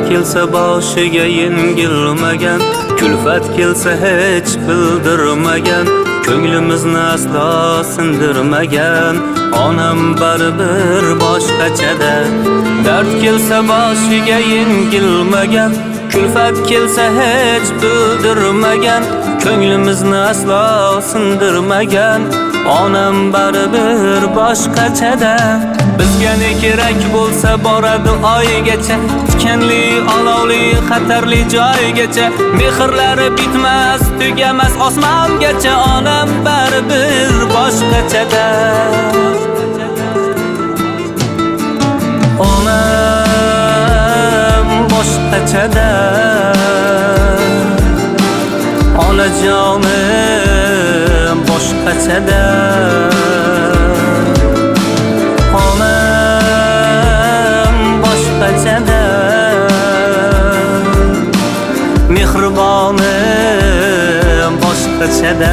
kelsa boshiga yengilmagan, kulfat kelsa hech bildirmagan, ko'nglimizni aslo sindirmagan onam baribir boshqachada. Dard kelsa boshiga yengilmagan, kulfat kelsa hech bildirmagan, ko'nglimizni aslo sindirmagan onam baribir boshqachada. Bizga ne kerak bo'lsa boradi oygacha, tikanli, olovli, xatarli joygacha, mehrlari bitmas, tugamas osmongacha, onam baribir boshqachada. Onam boshqachada, onajonim boshqachada. Onam boshqachada, mehribonim boshqachada.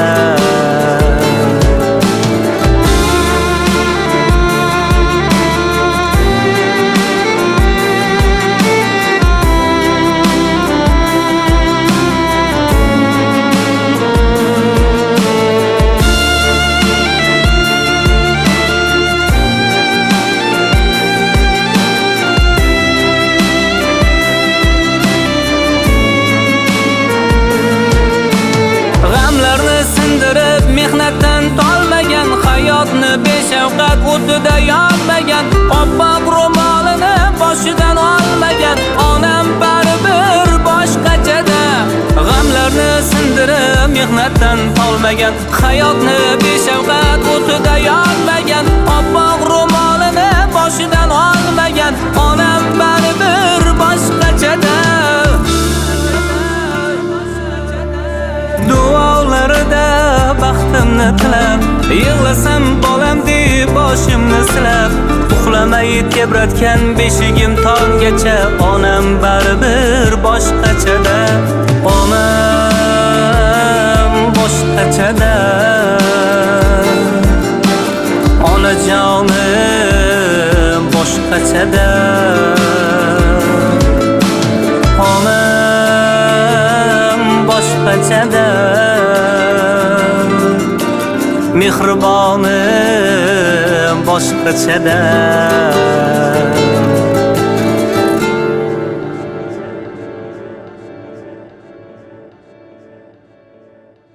Mehnatdan tolmagan, hayotni beshafqat o'tida yonmagan, oppoq ro'molini boshidan olmagan onam baribir boshqachada. G'amlarni sindirib mehnatdan tolmagan, hayotni beshafqat o'tida yonmagan, oppoq ro'molini boshidan olmagan onam baribir boshqachada. Duolarida baxtimni tilab, yig'lasam bolam deb boshimni silab, uxlamay tebratgan beshigim tonggacha onam baribir boshqachada. Onam boshqachada, onajonim boshqachada. Onam boshqachada, mehribonim boshqachada.